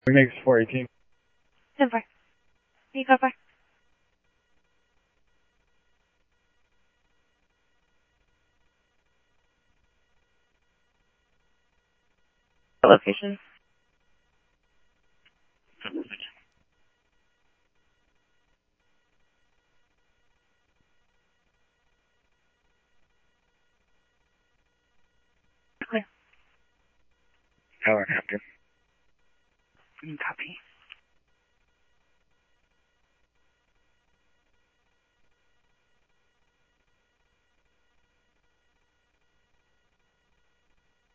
We make 418. 10-4. Eagle 4. Location. Clear. Tower, Hampton. Copy.